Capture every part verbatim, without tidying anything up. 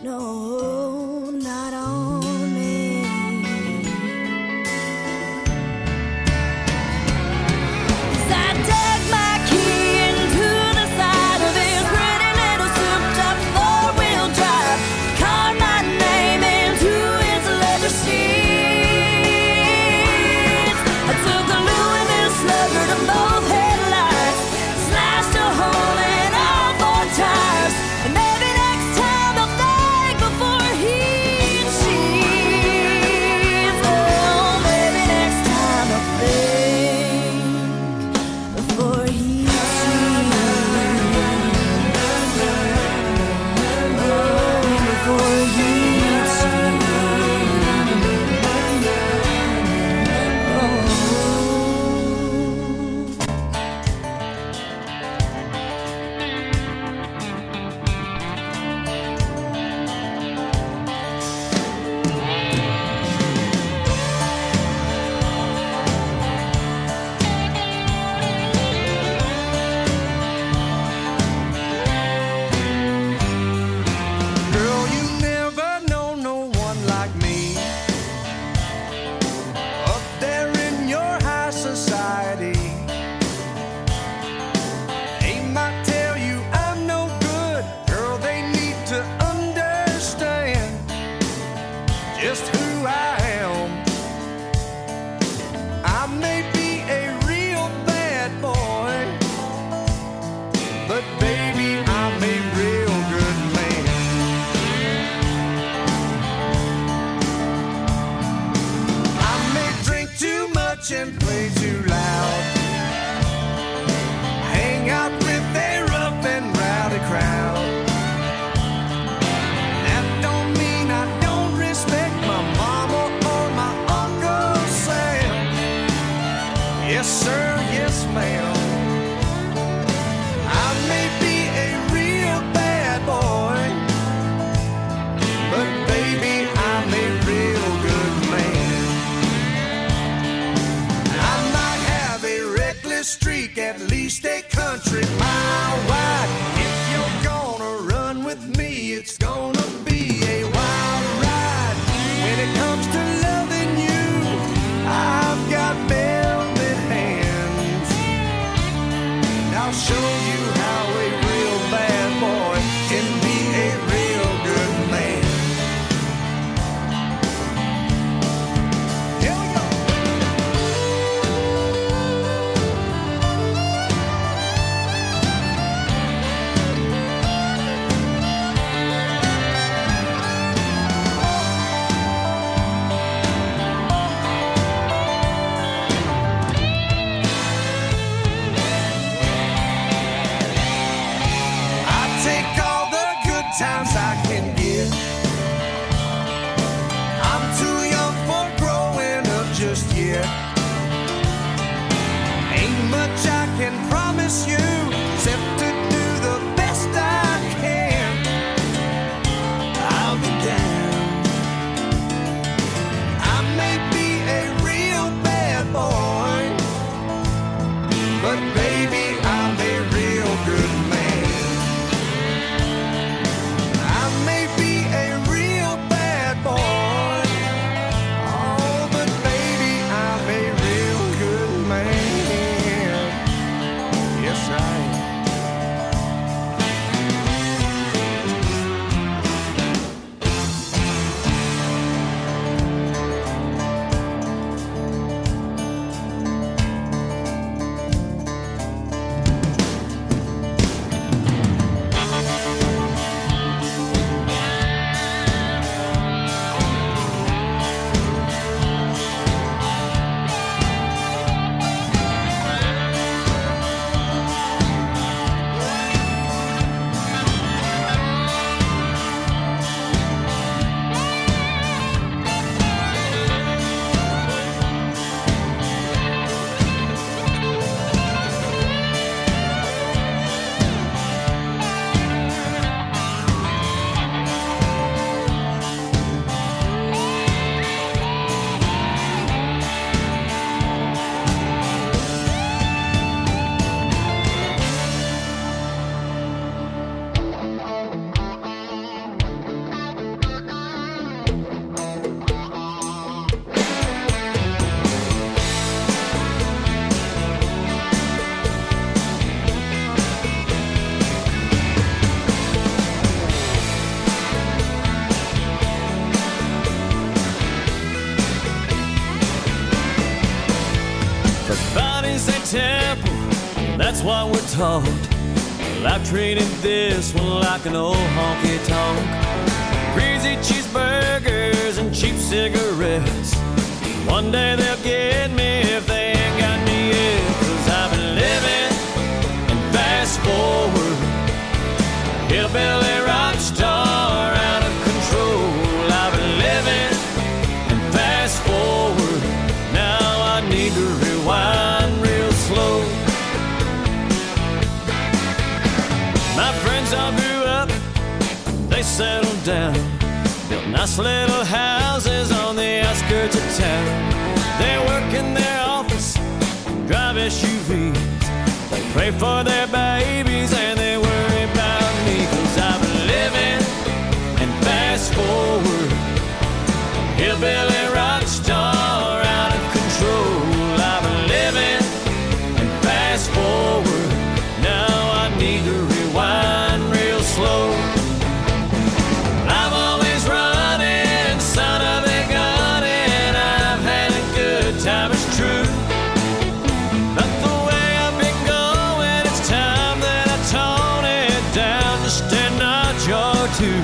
No, not on me. As I dug my key into the side of his pretty little souped-up four-wheel drive, carved my name into his leather seats. I took a Louisville Slugger to both headlights, slashed a hole in all four tires, and maybe next time I'll think before he cheats. Oh, maybe next time I'll think before he cheats. Oh, before he cheats. Girl, you never know no one like me. Up there in your high society. They might tell you I'm no good. Girl, they need to understand just who I am. I may be a real bad boy, but baby, I'm a real good man. I may drink too much and play too loud, hang out with a rough and rowdy crowd. That don't mean I don't respect my mama or my Uncle Sam. Yes, sir, yes, ma'am. I may be a real bad boy, but baby, I'm a real good man. I might have a reckless streak, at least a country mile wide. If you're gonna run with me, it's gonna be a wild ride. When it comes to loving you, I've got velvet hands. And I'll show you how a real bad boy can be a real good man. Here we go. I take all the good times I can get. I'm too young for growing up just yet. Ain't much I can promise you, except to do the best I can. I'll be down. I may be a real bad boy, but baby, I'm a real good man. I may be a real bad boy, oh, but baby, I'm a real good man. Yes, I that's what we're taught. Well, I've treated this one like an old honky-tonk. Greasy cheeseburgers and cheap cigarettes. One day they'll get me if they ain't got me yet. Cause I've been living and fast forward, hillbilly rock star out of control. I've been living and fast forward, now I need to rewind real slow. My friends all grew up, they settled down, built nice little houses on the outskirts of town. They work in their office, drive S U Vs, they pray for their babies and they worry about me. Cause I've been living and fast forward, hillbilly rock star out of control. I've been living and fast forward, now I need to rewind real slow. I'm always running, son of a gun, and I've had a good time, it's true. But the way I've been going, it's time that I tone it down just a notch or two.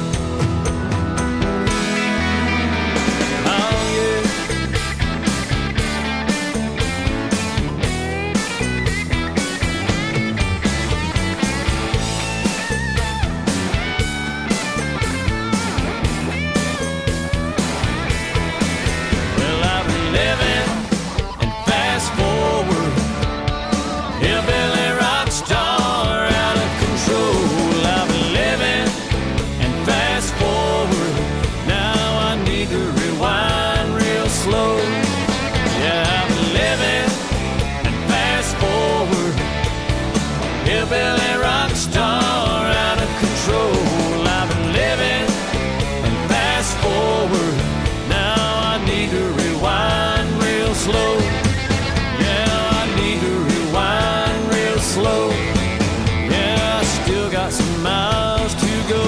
Hillbilly rock star out of control. I've been living and fast forward, now I need to rewind real slow. Yeah, I need to rewind real slow. Yeah, I still got some miles to go.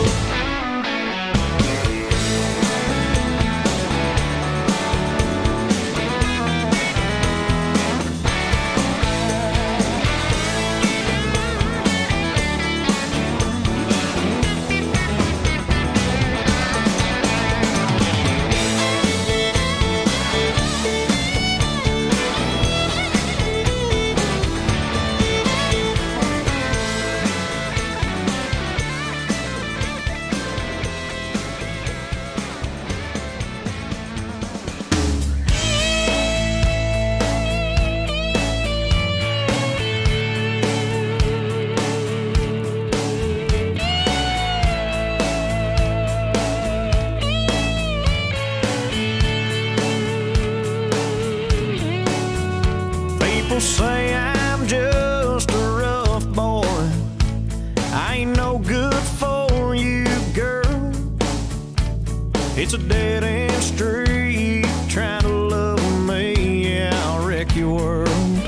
People say I'm just a rough boy, I ain't no good for you, girl. It's a dead-end street, trying to love me, yeah, I'll wreck your world.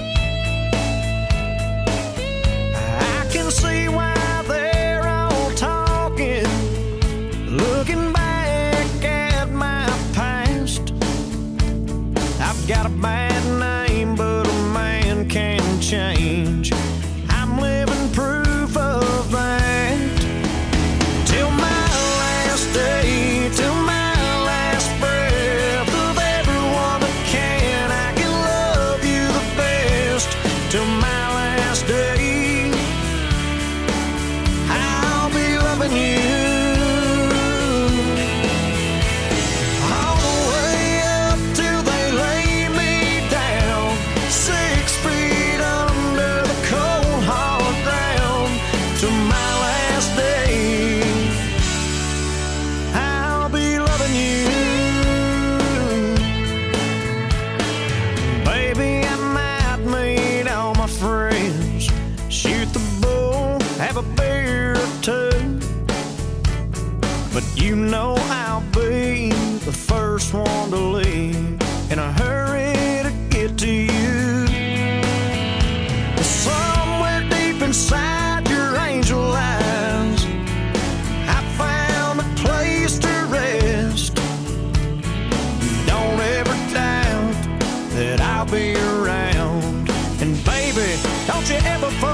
I can see why they're all talking, looking back at my past. I've got a bad name, but can change. I'm living proof of that. Till my last day, till my last breath, of everyone that can, I can love you the best. Till my last day, I'll be loving you. Have a beer or two, but you know I'll be the first one to leave in a hurry to get to you. Somewhere deep inside your angel eyes, I found a place to rest. Don't ever doubt that I'll be around, and baby, don't you ever forget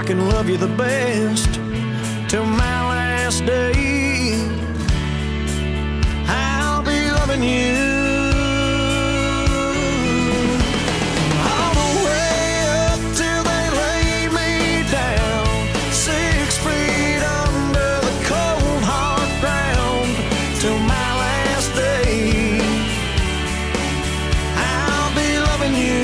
can love you the best till my last day. I'll be loving you all the way up till they lay me down, six feet under the cold hard ground till my last day. I'll be loving you,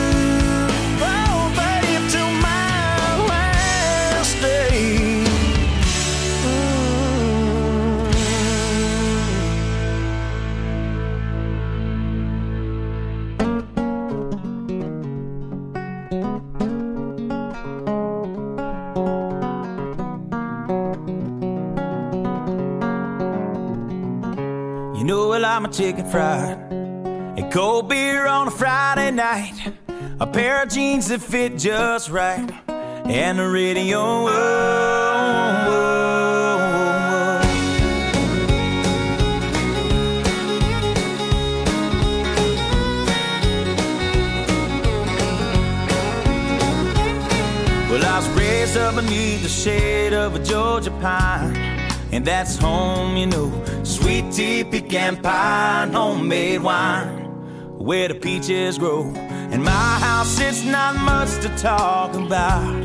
oh babe, till my last day. You know, well, I'm a chicken fried and cold beer on a Friday night, a pair of jeans that fit just right, and the radio. Oh, oh, oh. Well, I was raised up beneath the shade of a Georgia pine, and that's home, you know. Sweet tea, pecan pie, and homemade wine, where the peaches grow. In my house, it's not much to talk about,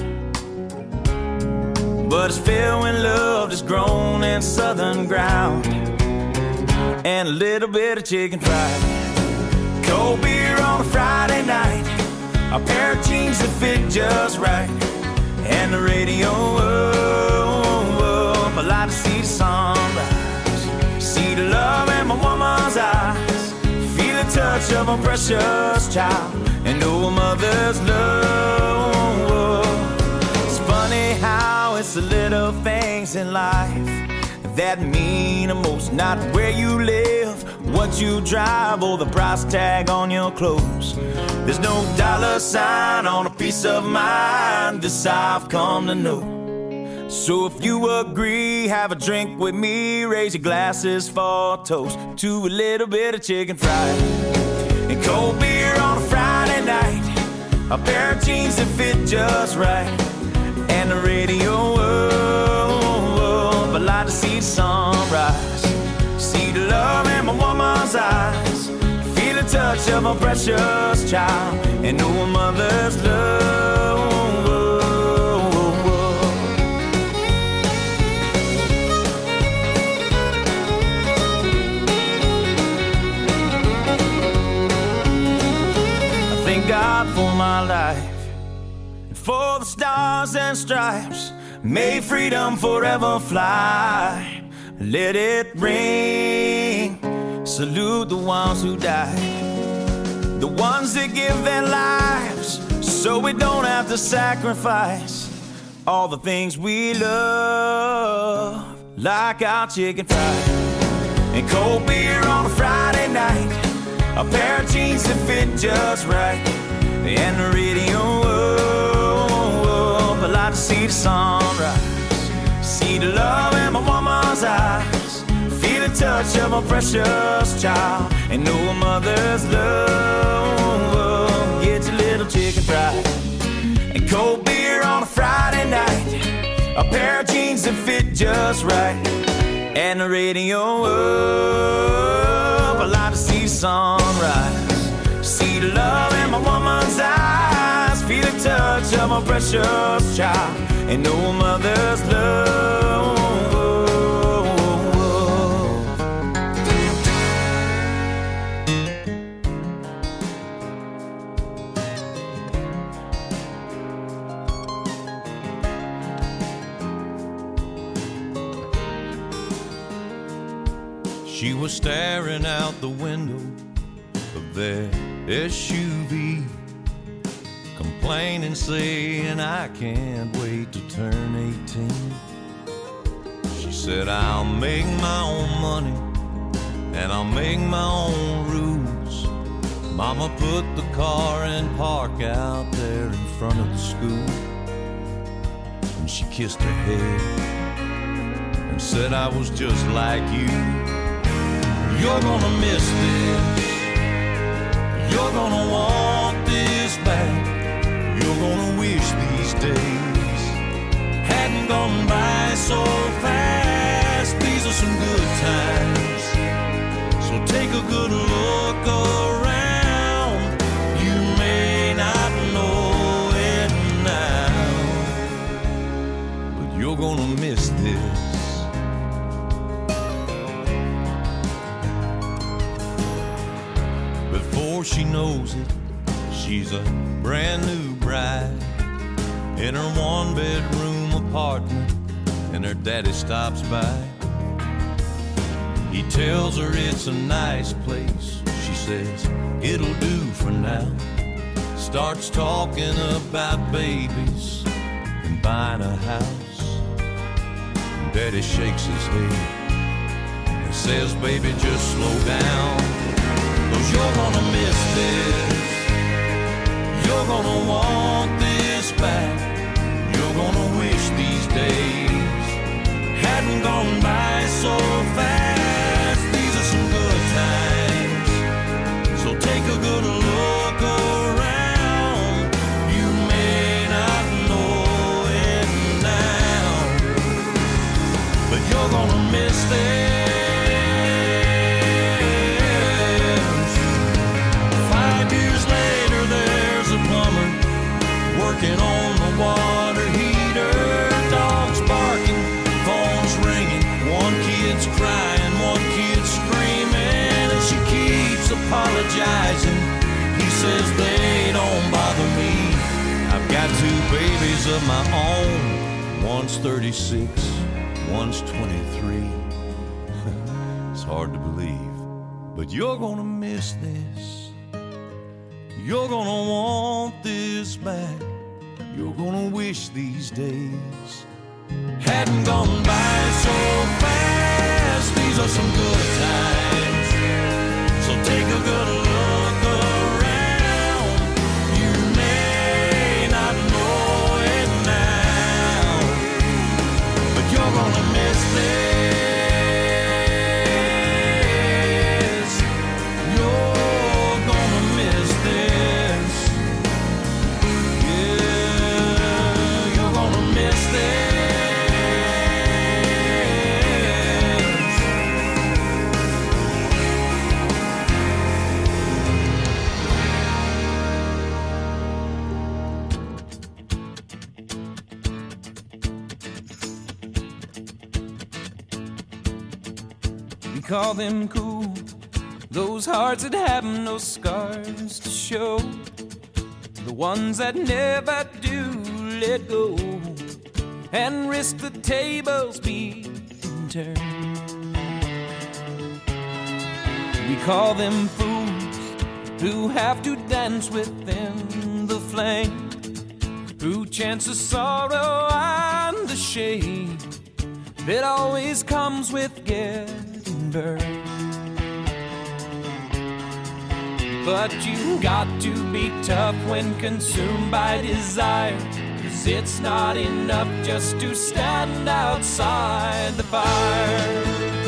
but it's filled with love that's grown in southern ground, and a little bit of chicken fried, cold beer on a Friday night, a pair of jeans that fit just right, and the radio up. I like to see the sunrise, see the love in my woman's eyes, feel the touch of a precious child, and know a mother's love. It's funny how it's the little things in life that mean the most, not where you live, what you drive, or the price tag on your clothes. There's no dollar sign on a piece of mind, this I've come to know. So if you agree, have a drink with me, raise your glasses for a toast to a little bit of chicken fried and cold beer on a Friday night, a pair of jeans that fit just right, and the radio up. I like to see the sunrise, see the love in my woman's eyes, feel the touch of a precious child, and know a mother's love. God for my life, and for the stars and stripes, may freedom forever fly. Let it ring, salute the ones who died, the ones that give their lives so we don't have to sacrifice all the things we love, like our chicken fried and cold beer on a Friday night, a pair of jeans that fit just right, and the radio up. I like to see the sunrise, see the love in my woman's eyes, feel the touch of a precious child, and know a mother's love. Get your little chicken fried and cold beer on a Friday night, a pair of jeans that fit just right, and the radio up. I like to see the sunrise, see the love in my woman's eyes, feel the touch of a precious child, and know a mother's love. She was staring out the window of their S U V, complaining, saying, I can't wait to turn eighteen. She said, I'll make my own money and I'll make my own rules. Mama put the car in park out there in front of the school, and she kissed her head and said, I was just like you. You're gonna miss this, you're gonna want this back, you're gonna wish these days gone by so fast. These are some good times, so take a good look around. You may not know it now, but you're gonna miss this. Before she knows it, she's a brand new bride in her one-bedroom apartment, and her daddy stops by. He tells her it's a nice place. She says, it'll do for now. Starts talking about babies and buying a house. And Daddy shakes his head and says, baby, just slow down, 'cause you're gonna miss this. You're gonna want this back. You're gonna wish these days hadn't gone by so fast. These are some good times, so take a good look around. You may not know it now, but you're gonna miss this. Five years later, there's a plumber working on the water heater. Dogs barking, phones ringing, one kid's crying, one kid's screaming, and she keeps apologizing. He says they don't bother me. I've got two babies of my own. One's thirty-six, one's twenty-three. It's hard to believe, but you're gonna miss this. You're gonna want this back. You're gonna wish these days hadn't gone by so fast. These are some good times, so take a good look around. You may not know it now, but you're gonna miss this. You're gonna miss this. Yeah, you're gonna miss this. We call them cool, those hearts that have no scars to show, the ones that never do let go and risk the tables being turned. We call them fools who have to dance within the flame, who chance the sorrow and the shame that always comes with getting burned. But you got to be tough when consumed by desire, 'cause it's not enough just to stand outside the fire.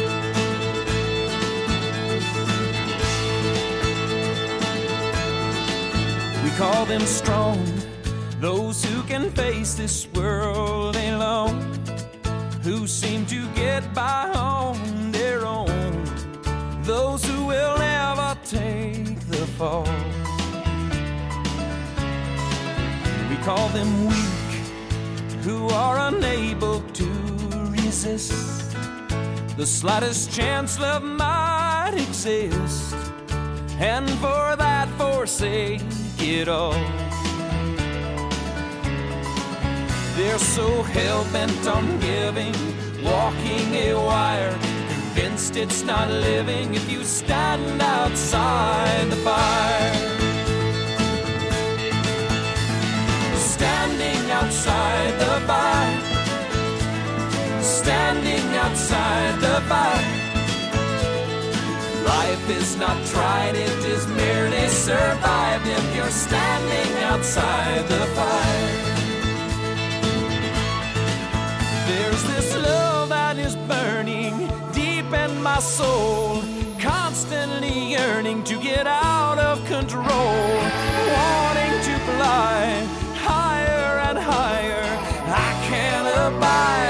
We call them strong, those who can face this world alone, who seem to get by on their own, those who will never take the fall. We call them weak, who are unable to resist the slightest chance love might exist, and for that forsake it all. They're so hell-bent on giving, walking a wire, convinced it's not living if you stand outside the fire. Standing outside the fire, standing outside the fire. Life is not tried, it is merely survived if you're standing outside the fire. There's this love that is burning deep in my soul, constantly yearning to get out of control, wanting to fly higher and higher. I can't abide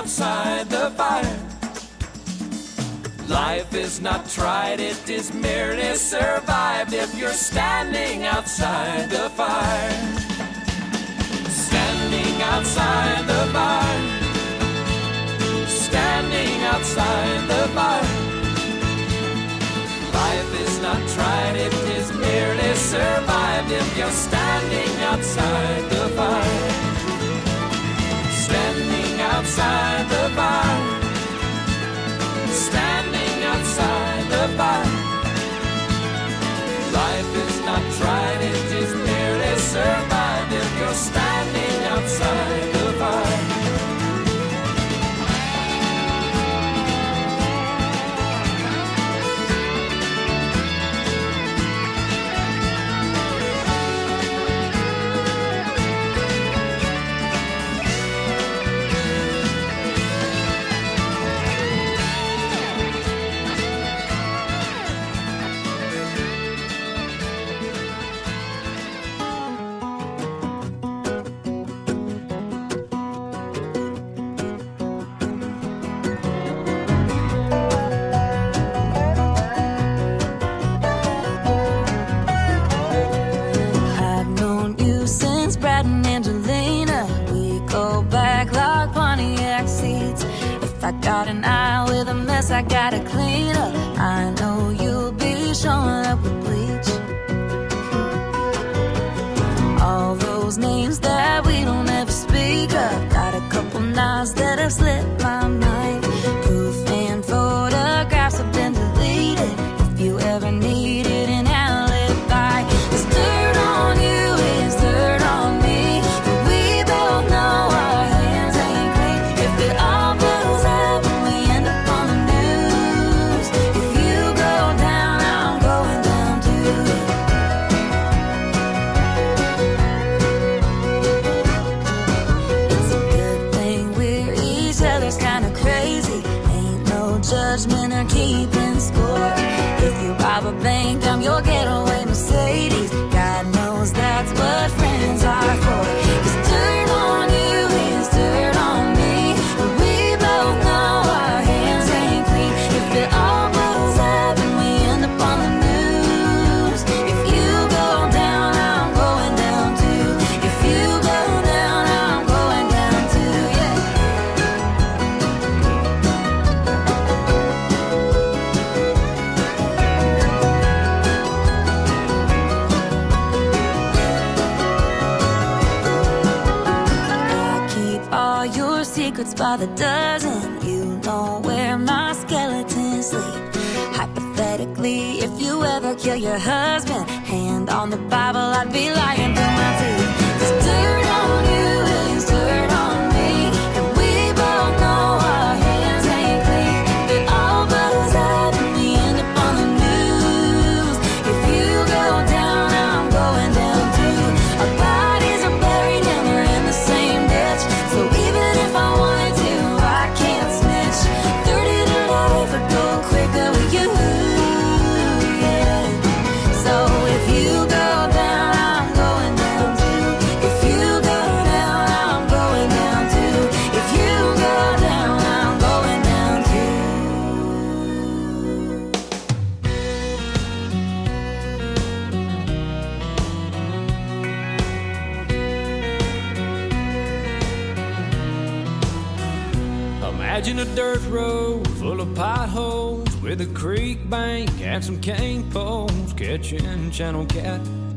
outside the fire. Life is not tried, it is merely survived if you're standing outside the fire. Standing outside the fire. Standing outside the fire. Life is not tried, it is merely survived if you're standing outside the fire. Standing outside the fire. Standing outside the fire. Life is not tried, it is merely survived if you're standing outside the fire. I got an eye with a mess I gotta clean up. I know you'll be showing up with bleach. All those names that we don't ever speak of. Got a couple knives that have slipped my mind. Proof and photographs have been deleted. If you ever needed an alibi, there's dirt on you, is dirt on me. But we both know our hands ain't clean. If it all blows up and we end up on the news, if you go down, I'm going down too. It's a good thing we're each other's kind of crazy. Ain't no judgment or keeping score. If you rob a bank, I'm your getaway Mercedes. God knows that's what friends are for. 'Cause dirt on you is dirt on me. But we both know our hands ain't clean. If it all blows up and we end up on the news, if you go down, I'm going down too. If you go down, I'm going down too, yeah. I keep all your secrets by the dozen. You know where my skeletons sleep. Hypothetically, if you ever kill your husband, hand on the Bible, I'd be lying through my teeth. 'Cause dirt on you is dirt on me. And we both know our hands ain't clean. If it all blows up and we end up on the news, if you go down, I'm going down too. Our bodies are buried and we're in the same ditch. So even if I wanted to, I can't snitch. thirty to life would go quicker with you, yeah. So if you go down, I'm going down too. If you go down, I'm going down too. If you go down, I'm going down too. Imagine a dirt road full of potholes with a creek bank and some cane poles catching channel cat.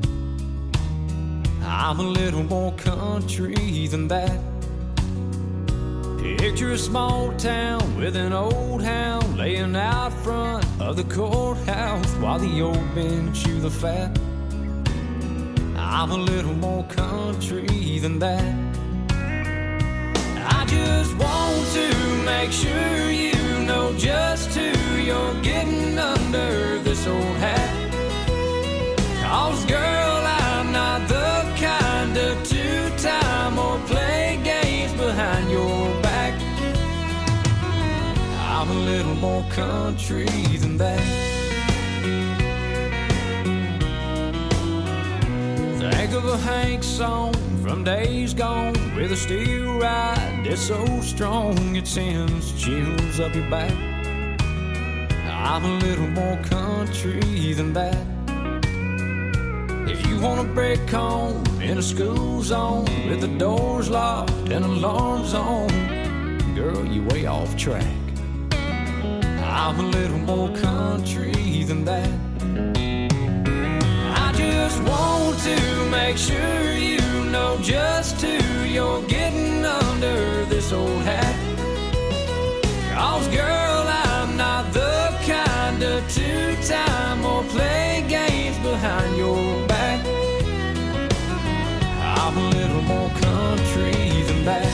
I'm a little more country than that. Picture a small town with an old hound laying out front of the courthouse while the old men chew the fat. I'm a little more country than that. I just want to make sure you know just who you're getting under this old hat. 'Cause girl, I'm not the kind of two-time or play games behind your back. I'm a little more country than that. Think of a Hank song from days gone with a steel ride that's so strong it sends chills up your back. I'm a little more country than that. If you wanna break home in a school zone with the doors locked and alarms on, girl, you way off track. I'm a little more country than that. I just want to make sure you know just who you're getting under this old hat. 'Cause girl, I'm not the kind of two-time or play games behind your back. I'm a little more country than that.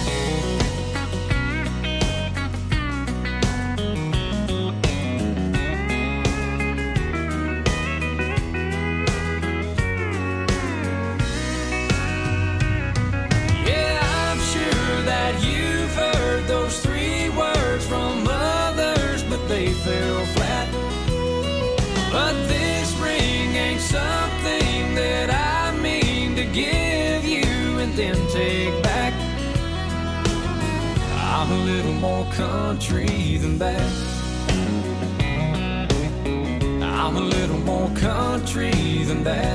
Those three words from others, but they fell flat. But this ring ain't something that I mean to give you and then take back. I'm a little more country than that. I'm a little more country than that.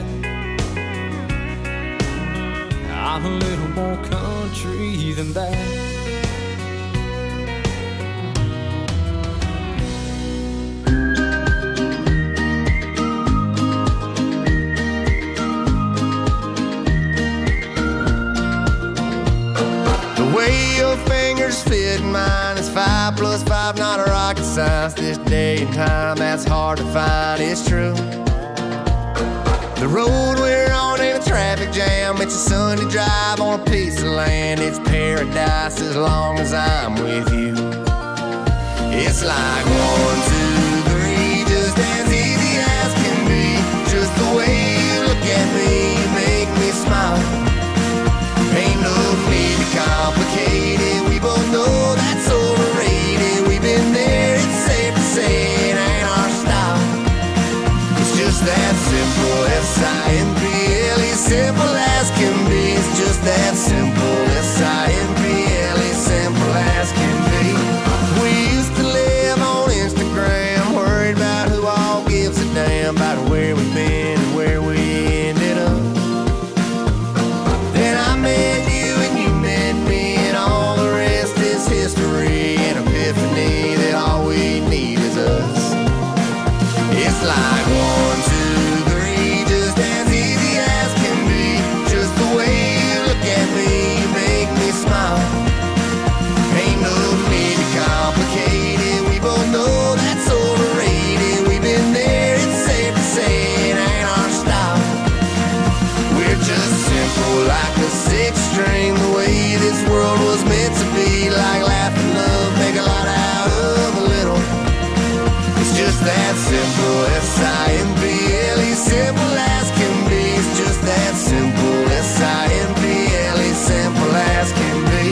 I'm a little more country than that. Fit mine is five plus five, not a rocket science. This day and time, that's hard to find, it's true. The road we're on ain't a traffic jam. It's a Sunday drive on a piece of land. It's paradise as long as I'm with you. It's like one, two, three, just as easy as can be. Just the way you look at me, you make me smile. Ain't no need to complicate it. We both know that's overrated. We've been there, it's safe to say it ain't our style. It's just that simple, S I M P L E, simple as can be. It's just that simple, S I M P L E, simple as can be. We used to live on Instagram, worried about who all gives a damn about where we've been and where we ended up. Then I met you and you met me, and all the rest is history. An epiphany that all we need is us. It's like one, two, three, just as easy as can be. Just the way you look at me, you make me smile. Ain't no need to complicate it. We both know that's overrated. We've been there, it's safe to say it ain't our style. We're just simple like a six string, the way this world was meant to be. Like laugh and love, make a lot out of a little. It's just that simple, S I M P L E, simple as can be. It's just that simple, S I M P L E, simple as can be.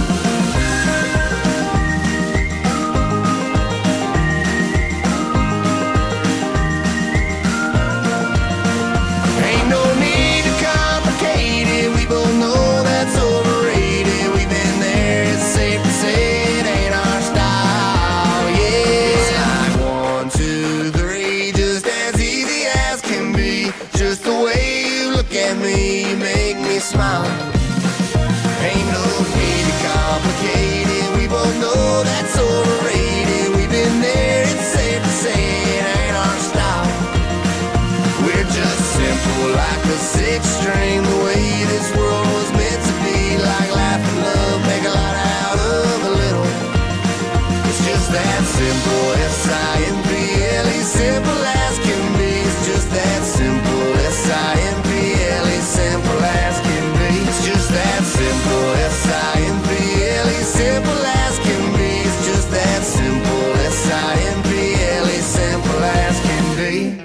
Ain't no need to complicate it. We both know that's overrated. We've been there, it's safe to say it ain't our style. Yeah, it's like one, two, three, just as easy as can be. Just the way you look at me, you make me smile. Ain't no need to complicate it. We both know that's overrated. We've been there, it's safe to say it ain't our style. We're just simple like a six string, the way this world was meant to be. Like laugh and love, make a lot out of a little. It's just that simple, S I M P L E, simple as can be. It's just that simple, S I M P L E, simple as can be. It's just that simple, S I M P L E, simple as can be. It's just that simple, S I M P L E, simple as can be.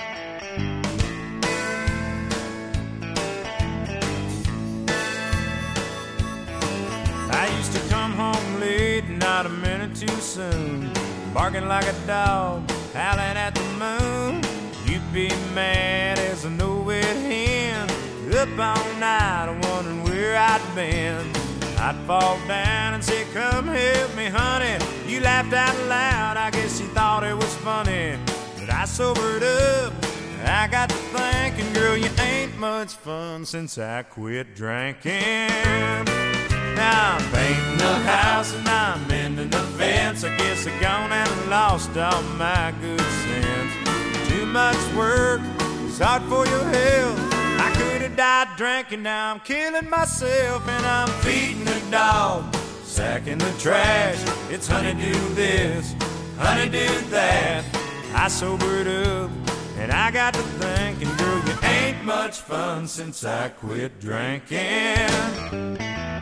I used to come home late, not a minute too soon, barking like a dog, howling at the moon. You'd be mad as a no-wit hen, up all night wondering where where I'd been. I'd fall down and say, come help me, honey. You laughed out loud, I guess you thought it was funny. But I sobered up, I got to thinking, girl, you ain't much fun since I quit drinking. Now I'm painting the house and I'm mending the fence. I guess I gone and lost all my good sense. Too much work, it's hard for your health. I could have died drinking, now I'm killing myself. And I'm feeding the dog, sacking the trash. It's honeydew this, honeydew that. I sobered up and I got to thinking, girl, you ain't much fun since I quit drinking.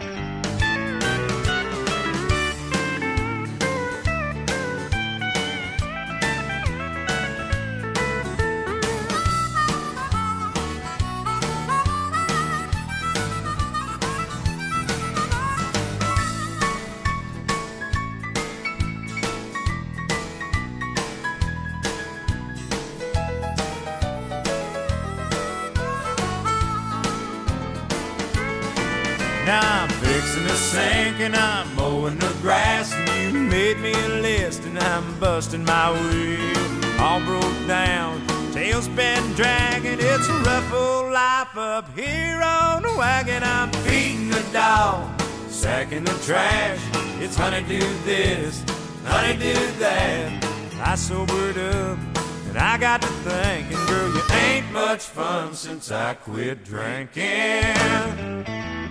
Now I'm fixing the sink and I'm mowing the grass, and you made me a list and I'm busting my wheel. All broke down, tail's been dragging. It's a rough old life up here on the wagon. I'm feeding the dog, sacking the trash. It's honeydew this, honeydew that. I sobered up and I got to thinking, girl, you ain't much fun since I quit drinking.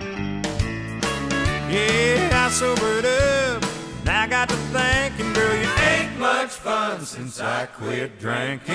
Yeah, I sobered up, and I got to thinking, girl, you ain't much fun since I quit drinking.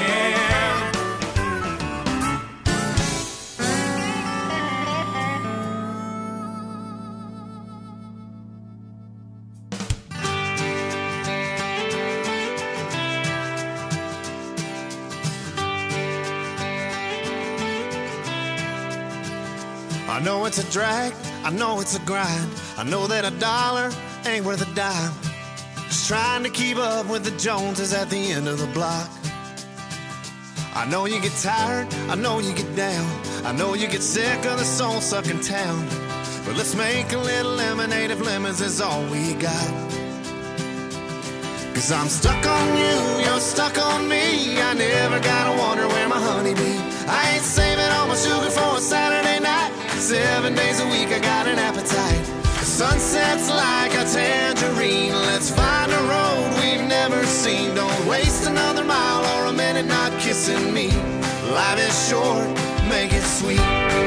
I know it's a drag, I know it's a grind. I know that a dollar ain't worth a dime. Just trying to keep up with the Joneses at the end of the block. I know you get tired, I know you get down. I know you get sick of the soul-sucking town. But let's make a little lemonade if lemons is all we got. Cause I'm stuck on you, you're stuck on me. I never gotta wonder where my honey be. I ain't saving all my sugar for a Saturday night. Seven days a week I got an appetite. The sunset's like a tangerine. Let's find a road we've never seen. Don't waste another mile or a minute not kissing me. Life is short, make it sweet.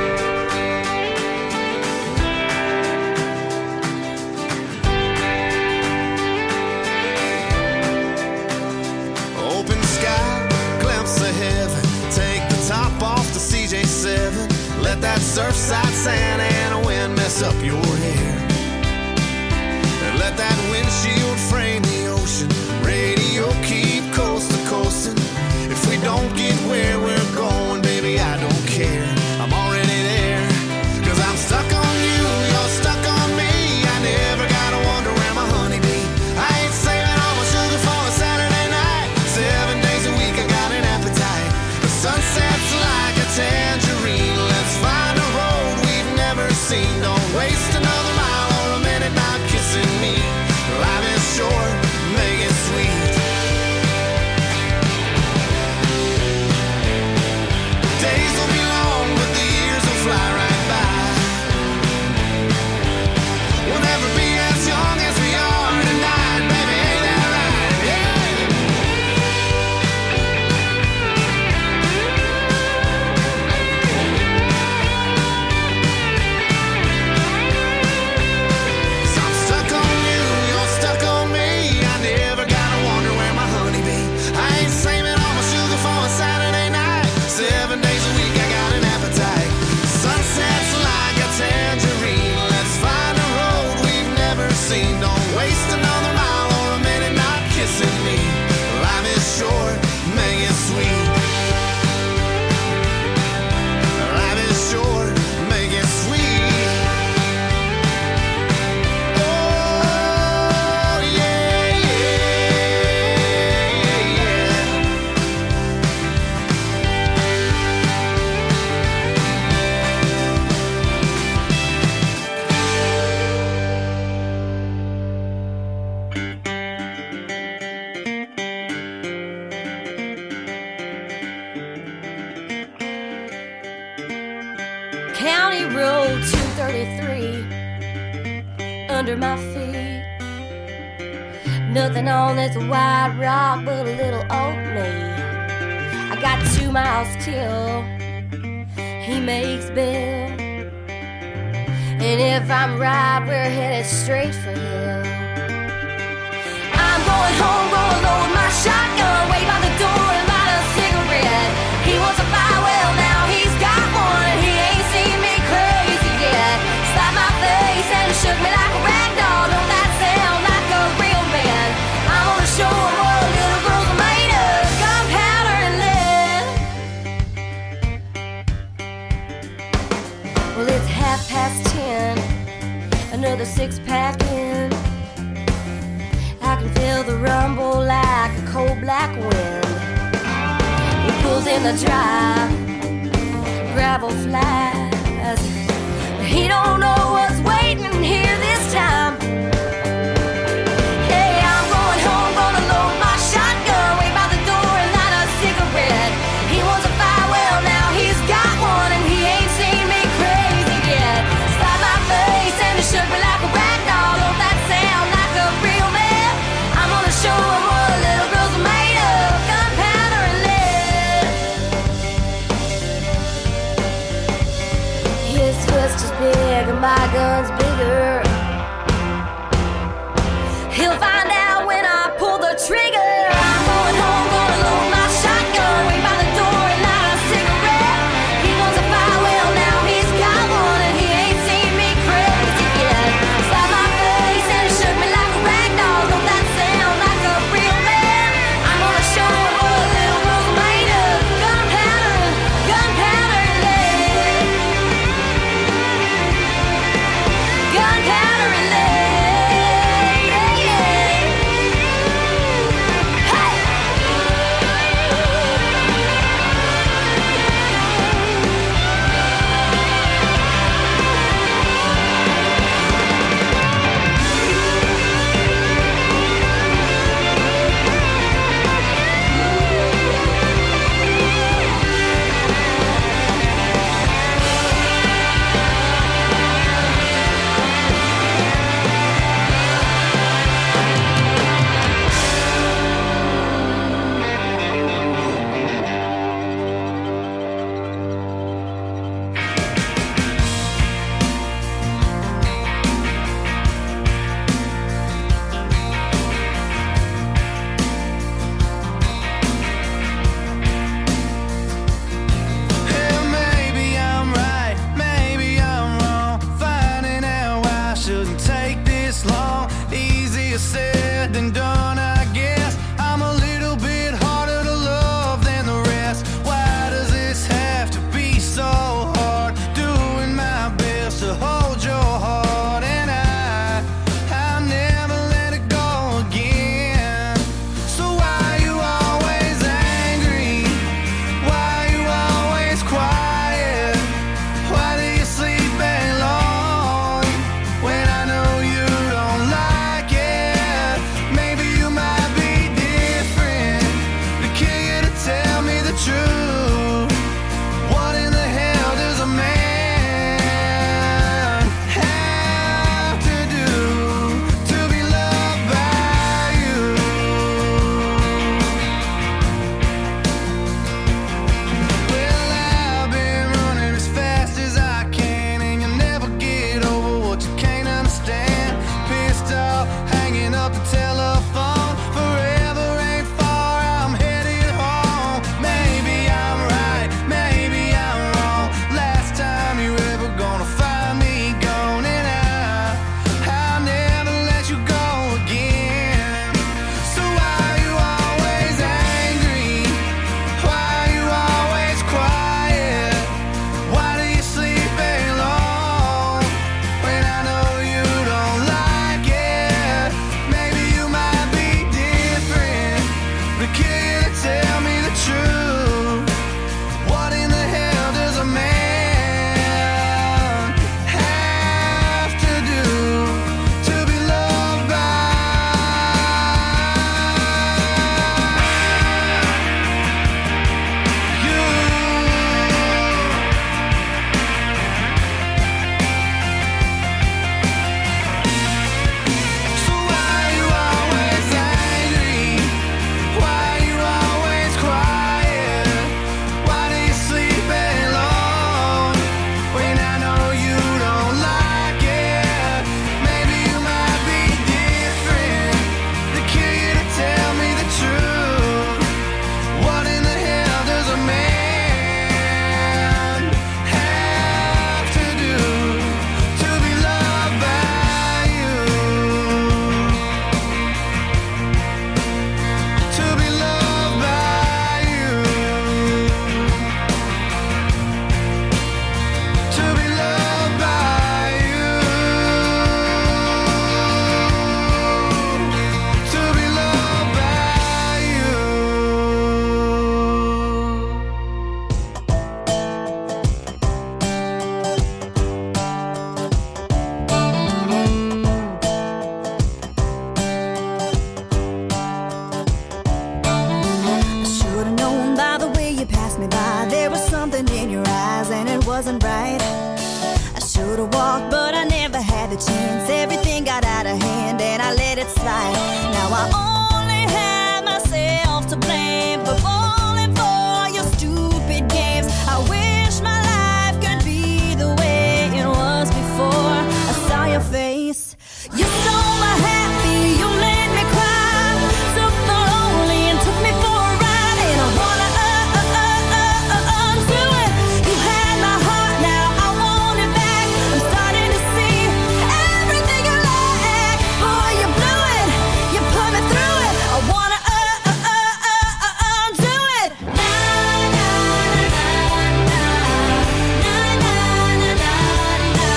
Open sky, glimpse of heaven. Take the top off the C J seven. Let that surfside sand and a wind mess up your hair. And let that windshield frame the ocean. Radio keep coast to coasting. If we don't get where we're going, baby, I don't care. I'm already there. Cause I'm stuck on you, you're stuck on me. I never gotta wonder where my honey be. I ain't saving all my sugar for a Saturday night. Seven days a week I got an appetite. The sunset's like a tangerine. Let's find a road we've never seen. Don't waste another mile under my feet. Nothing on this white rock but a little old me. I got two miles till he makes bail, and if I'm right, we're headed straight for hell. I'm going home, gonna load my shotgun, wait by the door and light a cigarette. He wants a fire, well now he's got one, and he ain't seen me crazy yet. Slapped my face and shook me like a rag doll. Don't that sound like a real man? I'm gonna show him what little girls are made of, gunpowder and lead. Well, it's half past ten, another six pack in. I can feel the rumble like a cold black wind. He pulls in the drive, gravel flies. He don't know what's waiting here this time. Hey, I'm going home, gonna load my shotgun, wait by the door and light a cigarette. He wants a fire, well now he's got one, and he ain't seen me crazy yet. Slapped my face and it shook me like a rag doll. Don't that sound like a real man? I'm gonna show him what little girls are made of, gunpowder and lead. His fist is big and my gun's bigger. He'll find out when I pull the trigger. I'm going home, gonna load my shotgun, wait by the door and light a cigarette. He wants a fire, well now he's got one, and he ain't seen me crazy yet. Slapped my face and it shook me like a rag doll. Don't that sound like a real man? I'm gonna show him what little girls are made of, gunpowder, gunpowder and lead. Gunpowder and lead. Yeah, yeah. Hey! Hell, maybe I'm right, maybe I'm wrong. Finding out why I shouldn't take this long. Easier said than done, I guess. I'm a little bit harder to love than the rest. Why does this have to be so hard? Doing my best to hold your heart, and I, I'll never let it go again. So why you always angry? Why you always quiet? Why do you sleep alone when I know you don't like it? Maybe you wasn't right. I should've walked, but I never had the chance. Everything got out of hand and I let it slide. Now I only have myself to blame for falling for your stupid games. I wish my life could be the way it was before I saw your face. You stole my happy, you made me cry, took the lonely and took me for a ride. And I wanna uh, uh, uh, uh, uh, undo it. You had my heart, now I want it back. I'm starting to see everything you lack. Boy, you blew it, you put me through it. I wanna uh, uh, uh, uh, uh, undo it. Na na na na na na na na na na.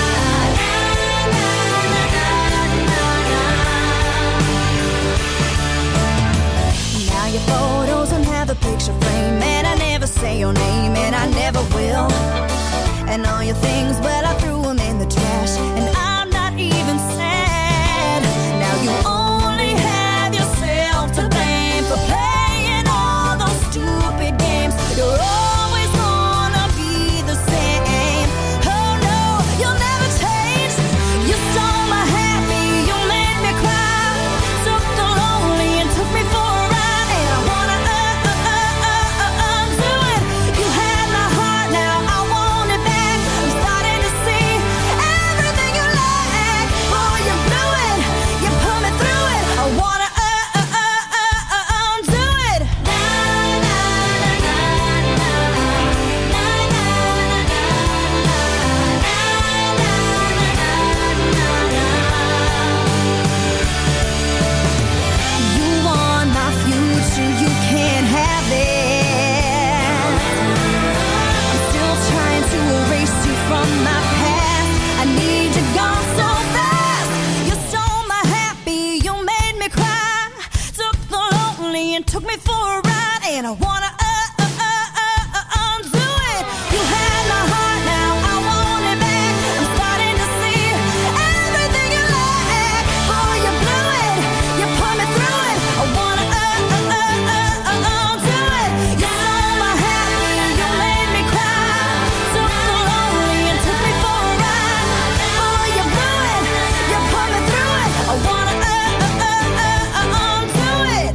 Now your photos don't have a picture frame, and I never say your name, and I never will. And all your things, well, I threw them in the trash, and I'm not even sad. Now you only have yourself to blame for playing all those stupid games. You're always gonna be the same. Oh no, you'll never change. You stole my happy, you made me cry, took the lonely and took me for a ride. And I wanna uh, uh, uh, uh, uh, undo it. You had my heart, now I want it back. I'm starting to see everything you lack. Boy, you blew it, you put me through it. I wanna uh, uh, uh, uh, uh, undo it. Na na na na na na na You want my future, you can't have it. I'm still trying to erase you from my past. I need you gone so fast. You stole my happy, you made me cry, took the lonely and took me for a ride. And I wanna uh, uh, uh, uh, uh, undo it. You had my heart, now I want it back. I'm starting to see everything you lack. Boy, you blew it, you put me through it. I wanna uh, uh, uh, uh, uh, undo it. You stole my happy, you made me cry, took the lonely and took me for a ride. Boy, you blew it, you put me through it. I wanna uh, uh, uh, uh, uh, undo it.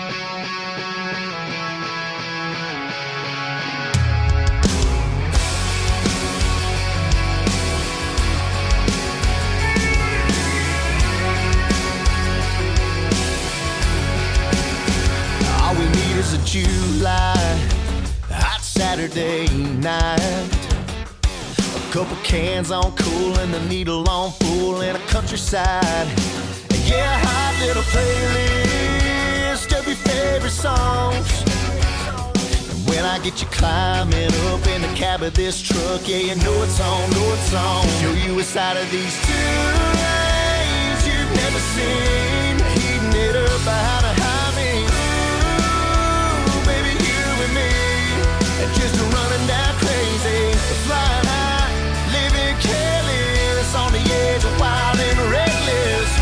All we need is a July hot Saturday night. A couple cans on cool and the needle on full in a countryside. And yeah, a hot little playlist of your favorite songs. And when I get you climbing up in the cab of this truck, yeah, you know it's on, know it's on. Show you a side of these two lanes you've never seen. Heating it up behind a high beam. Ooh, baby, you and me, and just running down crazy, flying high, living careless, on the edge of wild and reckless.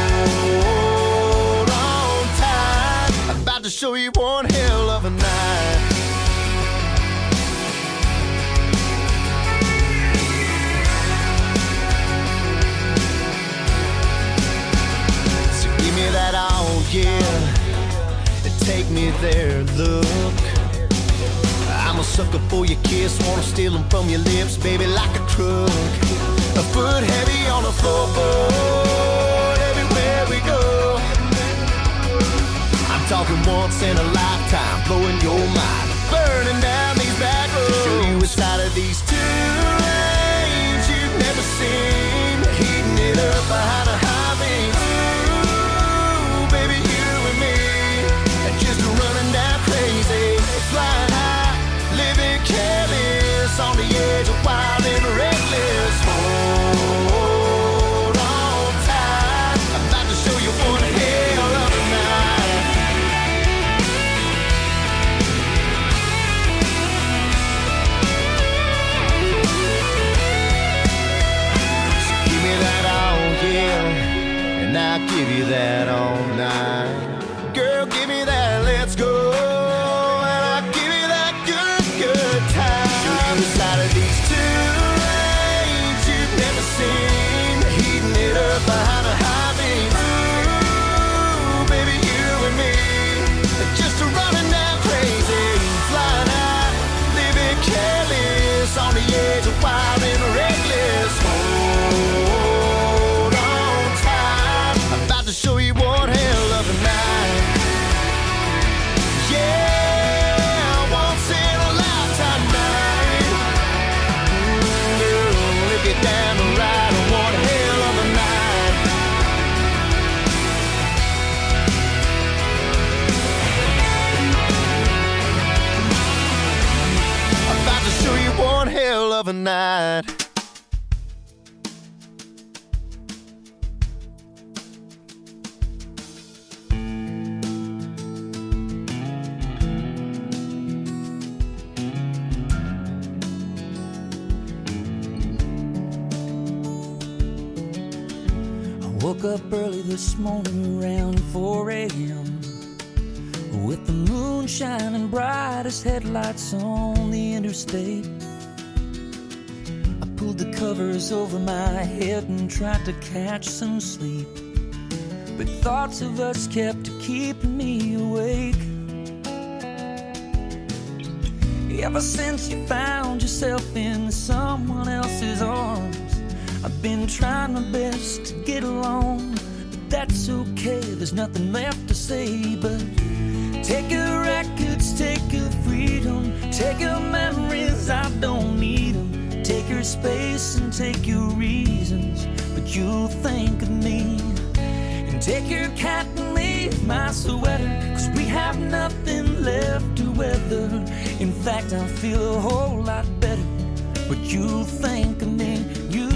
Hold on tight, I'm about to show you one hell of a night. So give me that all, yeah, and take me there, look. I'm a sucker for your kiss, wanna steal them from your lips, baby, like a crook. A foot heavy on the floorboard, everywhere we go. I'm talking once in a lifetime, blowing your mind, burning down these back roads. To show you a side of these two lanes you've never seen. Heating it up behind a high beam. Ooh, baby, you and me, and just running down crazy, flying high, living careless, on the edge of wild and reckless. Hold on tight, I'm about to show you one hell of a night. So give me that all, yeah, running down crazy, flying out, living careless, on the edge of wild and reckless. Hold on tight, I'm about to show you one hell of a night. Yeah, once in a lifetime night. Girl, if you're down to ride, one hell of a night. I'm about to show you one hell of a night. Woke up early this morning around four a.m. with the moon shining bright as headlights on the interstate. I pulled the covers over my head and tried to catch some sleep, but thoughts of us kept keeping me awake. Ever since you found yourself in someone else's arms, I've been trying my best to get along, but that's okay, there's nothing left to say. But take your records, take your freedom, take your memories, I don't need them. Take your space and take your reasons, but you'll think of me. And take your cat and leave my sweater, cause we have nothing left to weather. In fact, I feel a whole lot better, but you'll think of me. You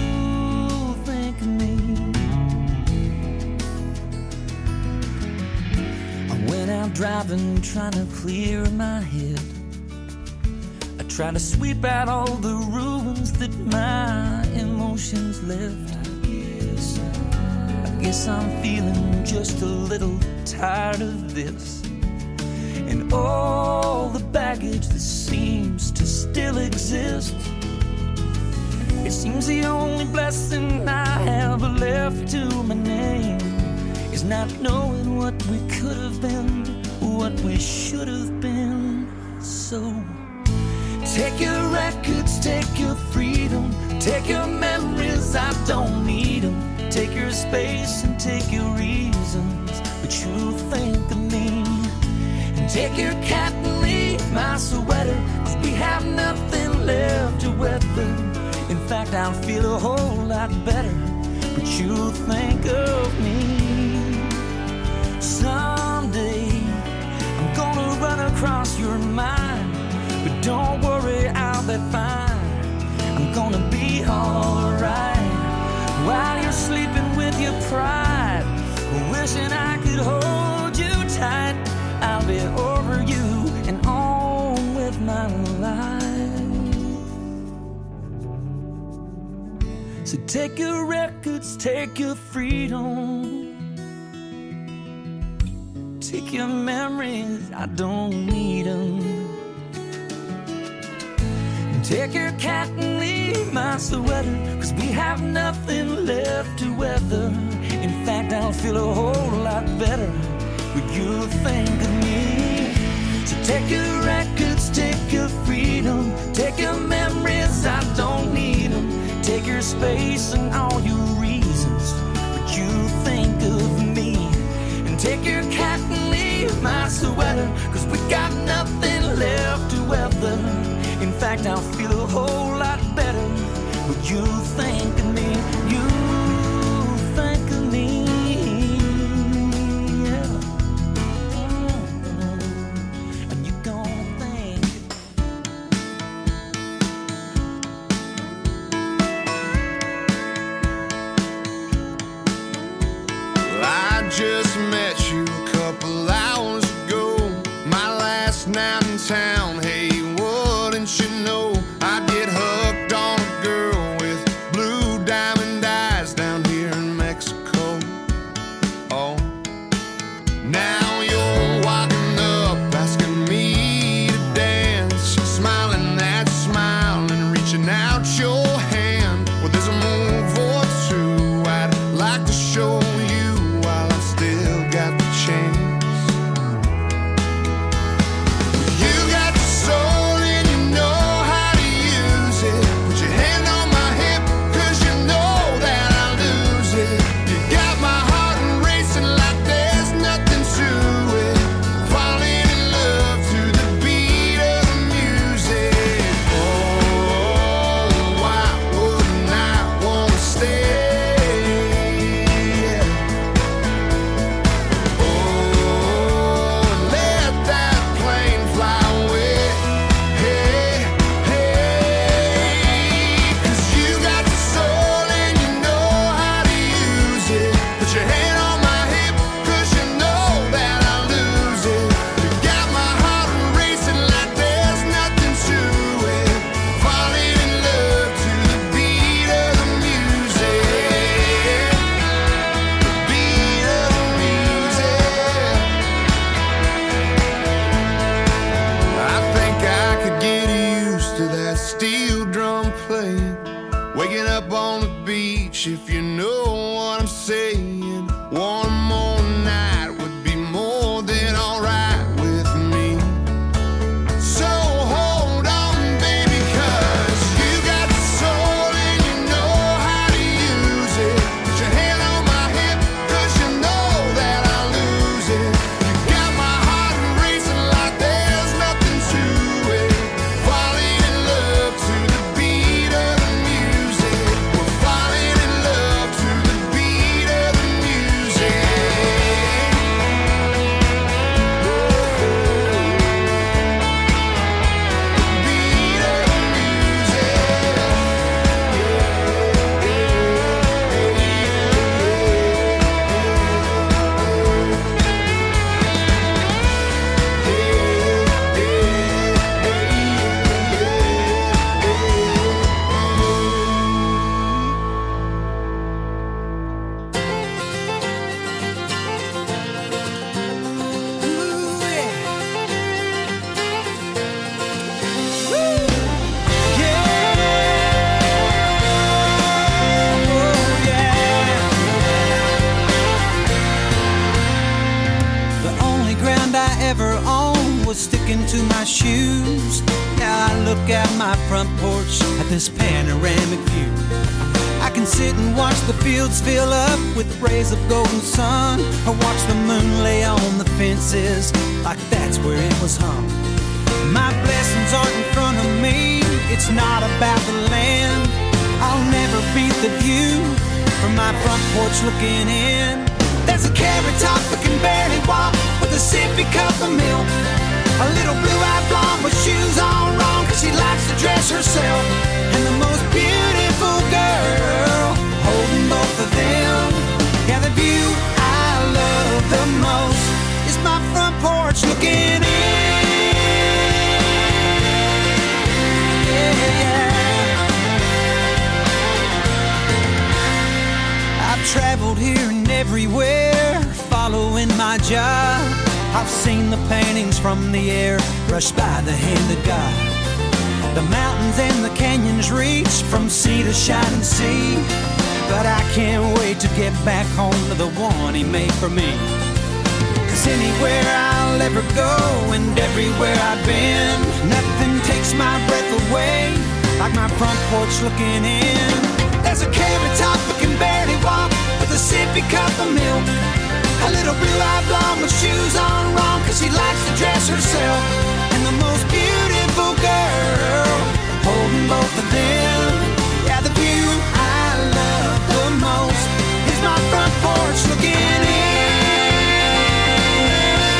out driving, trying to clear my head. I try to sweep out all the ruins that my emotions left. I guess, I guess I'm feeling just a little tired of this, and all the baggage that seems to still exist. It seems the only blessing I have left to my name is not knowing what we could have been, what we should have been. So take your records, take your freedom, take your memories, I don't need them. Take your space and take your reasons, but you'll think of me. And take your cat and leave my sweater, cause we have nothing left to weather. In fact, I'll feel a whole lot better, but you'll think of me. Someday I'm gonna run across your mind, but don't worry, I'll be fine. I'm gonna be alright while you're sleeping with your pride, wishing I could hold you tight. I'll be over you and on with my life. So take your records, take your freedom, take your memories, I don't need them. And take your cat and leave my sweater, cause we have nothing left to weather. In fact, I'll feel a whole lot better when you think of me. So take your records, take your freedom, take your memories, I don't need them. Take your space and all your reasons, but you think of me. And take your cat and leave my sweater, cause we got nothing left to weather. In fact, I'll feel a whole lot better, but you think of me. You think of me, yeah. And you gon' think. Well, I just met you a couple hours ago, my last night in town. Hey, wouldn't you know I get hooked on a girl with blue diamond eyes down here in Mexico. Oh, now you're walking up asking me to dance, smiling that smile and reaching out your hand. Well, there's a move or two I'd like to show you while I've still got the chance. wish, if you know what I'm saying, one more night would be more than alright with me. So hold on, baby, 'cause you got the soul and you know how to use it. Put your hand on my hip, 'cause you know that I'll lose it. You got my heart racing like there's nothing to it. Falling in love to the beat of the music. We're falling in love to the beat of the music. Beat of the The only ground I ever owned was sticking to my shoes. Now I look out my front porch at this panoramic view. I can sit and watch the fields fill up with rays of golden sun, or watch the moon lay on the fences like that's where it was hung. My blessings aren't in front of me, it's not about the land. I'll never beat the view from my front porch looking in. There's a carrot top that can barely walk with a sippy cup of milk. A little blue-eyed blonde with shoes on wrong, 'cause she likes to dress herself. And the most beautiful girl holding both of them. Yeah, the view I love the most is my front porch looking in. Yeah, yeah. I've traveled here and everywhere, following my job. I've seen the paintings from the air brush by the hand of God. The mountains and the canyons reach from sea to shining sea. But I can't wait to get back home to the one he made for me. 'Cause anywhere I'll ever go and everywhere I've been, nothing takes my breath away like my front porch looking in. There's a carrot top that can barely walk with a sippy cup of milk. A little blue-eyed blonde with shoes on wrong, 'cause she likes to dress herself. And the most beautiful girl holding both of them. Yeah, the view I love the most is my front porch looking in.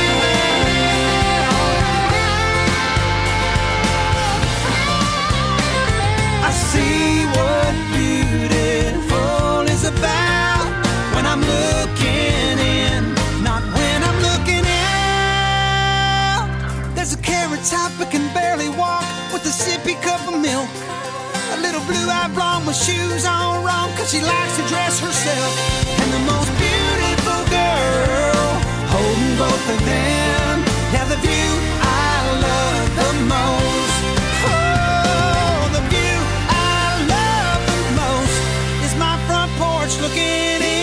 I see what beautiful is about when I'm looking in, not when I'm looking out. There's a carrot top that can barely walk with a sippy cup of milk. A little blue-eyed blonde with shoes on wrong, 'cause she likes to dress herself. And the most beautiful girl holding both of them. Yeah, the view I love the most. Oh, the view I love the most is my front porch looking in.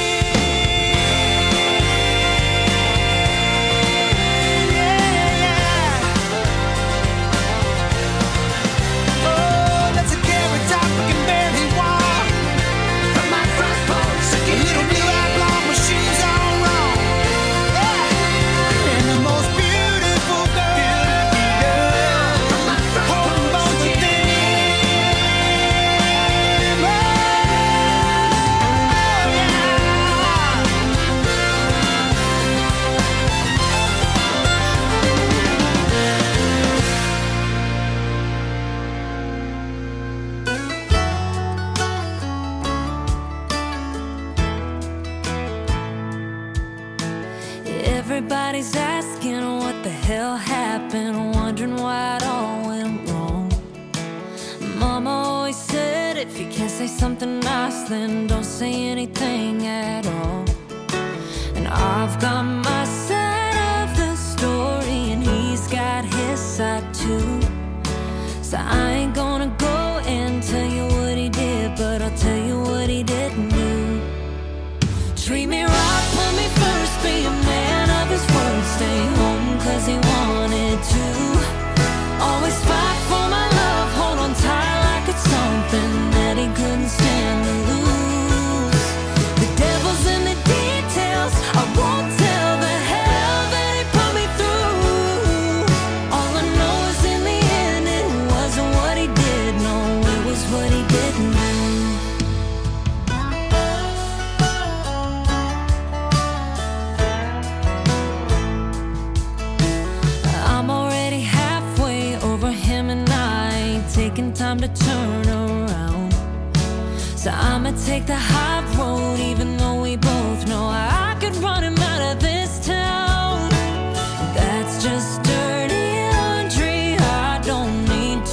Everybody's asking what the hell happened, wondering why it all went wrong. Mama always said if you can't say something nice, then don't say anything at all. And I've got my side of the story and he's got his side too. So I ain't gonna go and tell you what he did, but I'll tell you what he didn't do. time to turn around. So I'ma take the high road